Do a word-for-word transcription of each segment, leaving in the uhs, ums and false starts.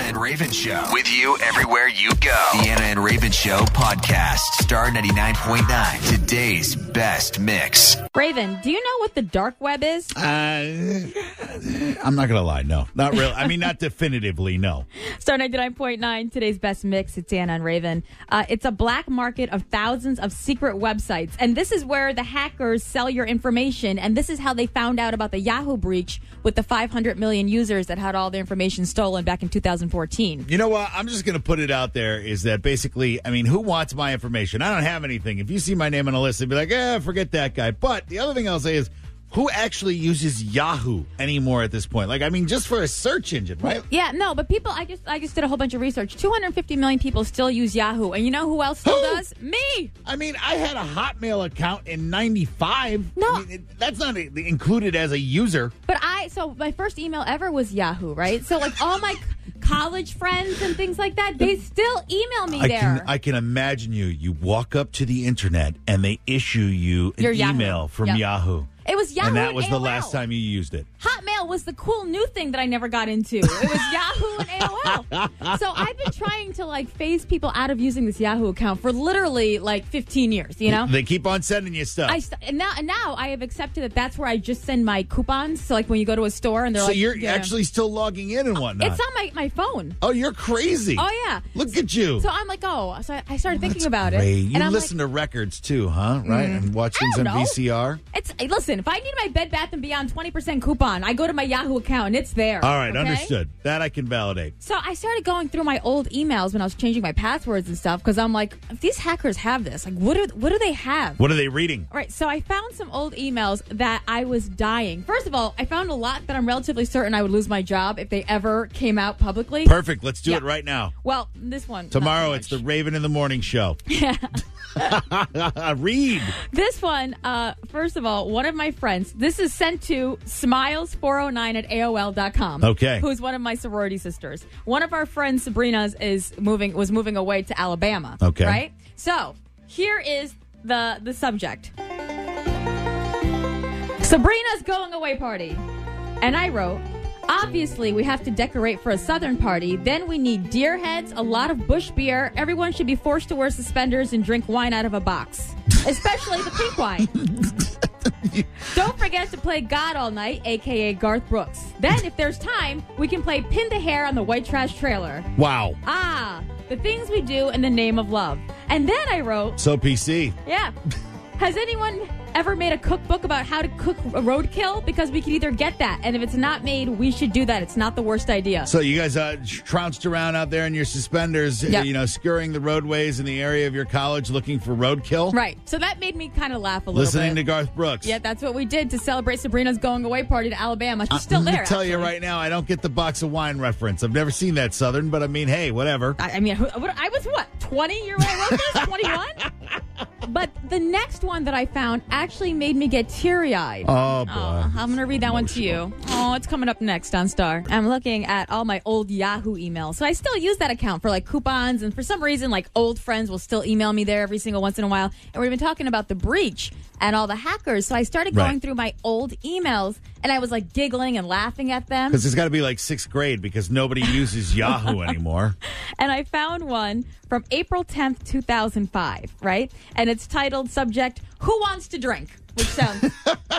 and Raven Show. With you everywhere you go. The Anna and Raven Show podcast. Star ninety-nine point nine. Today's best mix. Raven, do you know what the dark web is? Uh, I'm not going to lie. No, not really. I mean, not definitively, no. Star ninety-nine point nine, today's best mix. It's Anna and Raven. Uh, it's a black market of thousands of secret websites. And this is where the hackers sell your information. And this is how they found out about the Yahoo breach with the five hundred million users that had all their information stolen back in two thousand fourteen. You know what? I'm just going to put it out there is that basically, I mean, who wants my information? I don't have anything. If you see my name on a list, they'd be like, eh, forget that guy. But the other thing I'll say is, who actually uses Yahoo anymore at this point? Like, I mean, just for a search engine, right? Yeah, no, but people, I just I just did a whole bunch of research. two hundred fifty million people still use Yahoo. And you know who else still Who? does? Me! I mean, I had a Hotmail account in ninety-five. No. I mean, it, that's not a, included as a user. But I, so my first email ever was Yahoo, right? So, like, all my college friends and things like that, they still email me I there. can I can imagine you. You walk up to the internet and they issue you an Your Yahoo. email from Yep. Yahoo. It was Yahoo And that was and the A O L. last time you used it. Hotmail was the cool new thing that I never got into. It was Yahoo and A O L. So I've been trying to like phase people out of using this Yahoo account for literally like fifteen years, you know? They keep on sending you stuff. I st- and now and now I have accepted that that's where I just send my coupons. So like when you go to a store and they're so like, you're yeah. actually still logging in and whatnot. It's on my, my phone. Oh, you're crazy. Oh yeah. Look at you. So I'm like, oh, so I, I started thinking That's about great. it. You and I'm listen like, to records too, huh? Right? And watch I things don't on know. V C R. It's hey, listen, if I need my Bed Bath and Beyond twenty percent coupon, I go to my Yahoo account and it's there. All right, okay? understood. That I can validate. So I started going through my old emails when I was changing my passwords and stuff because I'm like, if these hackers have this, like, what do what do they have? What are they reading? All right, so I found some old emails that I was dying. First of all, I found a lot that I'm relatively certain I would lose my job if they ever came out publicly. Perfect. Let's do Yeah. it right now. Well, this one. not Tomorrow, so it's the much. Raven in the Morning Show. Yeah. Read. This one, uh, first of all, one of my friends, this is sent to smiles four oh nine at A O L dot com. Okay. Who's one of my sorority sisters. One of our friends, Sabrina's, is moving was moving away to Alabama. Okay. Right? So here is the the subject. Sabrina's going away party. And I wrote, obviously, we have to decorate for a southern party. Then we need deer heads, a lot of bush beer. Everyone should be forced to wear suspenders and drink wine out of a box, especially the pink wine. Don't forget to play God All Night, a k a. Garth Brooks. Then, if there's time, we can play Pin the Hair on the White Trash Trailer. Wow. Ah, the things we do in the name of love. And then I wrote, So P C. yeah, has anyone ever made a cookbook about how to cook a roadkill? Because we could either get that, and if it's not made, we should do that. It's not the worst idea. So you guys uh, trounced around out there in your suspenders, Yep. you know, scouring the roadways in the area of your college looking for roadkill? Right. So that made me kind of laugh a little Listening bit. to Garth Brooks. Yeah, that's what we did to celebrate Sabrina's going away party to Alabama. She's still I'm there. going to tell you actually. right now, I don't get the box of wine reference. I've never seen that Southern, but I mean, hey, whatever. I, I mean, who- what- I was what, twenty year old I wrote this? twenty-one? But the next one that I found actually made me get teary-eyed. Oh, boy. Oh, I'm going to read that one to you. Oh, it's coming up next on Star. I'm looking at all my old Yahoo emails. So I still use that account for like coupons, and for some reason, like old friends will still email me there every single once in a while. And we've been talking about the breach and all the hackers. So I started going Right. through my old emails, and I was like giggling and laughing at them. Because it's got to be like sixth grade because nobody uses Yahoo anymore. And I found one from April tenth, two thousand five, right? And it's titled subject, Who Wants to Drink? Which sounds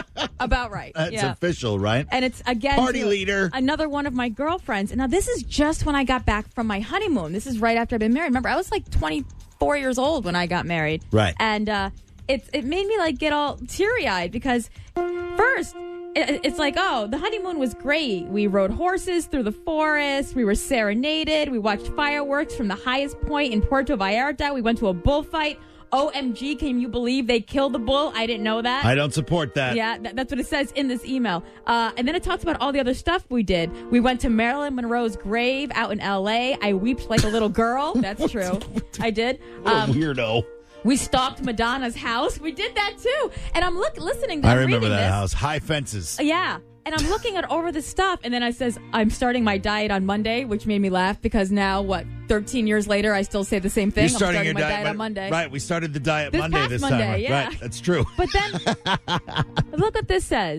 about right. That's yeah. official, right? And it's, again, Party to leader. another one of my girlfriends. And now this is just when I got back from my honeymoon. This is right after I've been married. Remember, I was like twenty-four years old when I got married. Right. And uh, it, it made me like get all teary-eyed because first, it- it's like, oh, the honeymoon was great. We rode horses through the forest. We were serenaded. We watched fireworks from the highest point in Puerto Vallarta. We went to a bullfight. O M G, can you believe they killed the bull? I didn't know that. I don't support that. Yeah, th- that's what it says in this email. Uh, and then it talks about all the other stuff we did. We went to Marilyn Monroe's grave out in L A. I wept like a little girl. That's true. I did. What a Um, weirdo. we stalked Madonna's house. We did that too. And I'm look listening to I I'm remember reading that this. house. High fences. Yeah. And I'm looking at over the stuff, and then I says, I'm starting my diet on Monday, which made me laugh because now, what, thirteen years later, I still say the same thing. You're starting, I'm starting your my diet, diet but- on Monday. Right, we started the diet This Monday past this Monday, time. yeah. Right, that's true. But then, look what this says.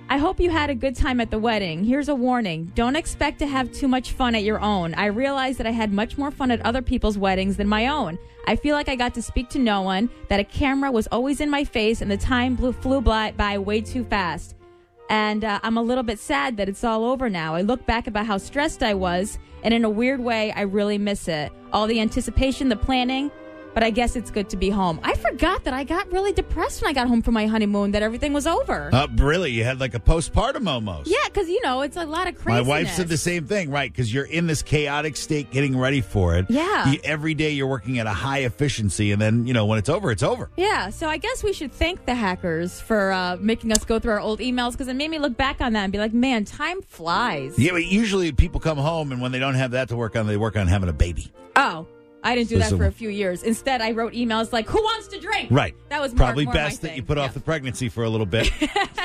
I hope you had a good time at the wedding. Here's a warning. Don't expect to have too much fun at your own. I realized that I had much more fun at other people's weddings than my own. I feel like I got to speak to no one, that a camera was always in my face, and the time blew, flew by, by way too fast. And uh, I'm a little bit sad that it's all over now. I look back about how stressed I was, and in a weird way, I really miss it. All the anticipation, the planning, but I guess it's good to be home. I forgot that I got really depressed when I got home from my honeymoon, that everything was over. Uh, really? You had like a postpartum almost. Yeah, because, you know, it's a lot of My craziness. wife said the same thing, right? Because you're in this chaotic state getting ready for it. Yeah. You, every day you're working at a high efficiency, and then, you know, when it's over, it's over. Yeah, so I guess we should thank the hackers for uh, making us go through our old emails, because it made me look back on that and be like, man, time flies. Yeah, but usually people come home, and when they don't have that to work on, they work on having a baby. Oh, I didn't do So that some- for a few years. Instead, I wrote emails like, who wants to drink? Right. That was more, Probably more best my that you thing. put Yeah. off the pregnancy for a little bit.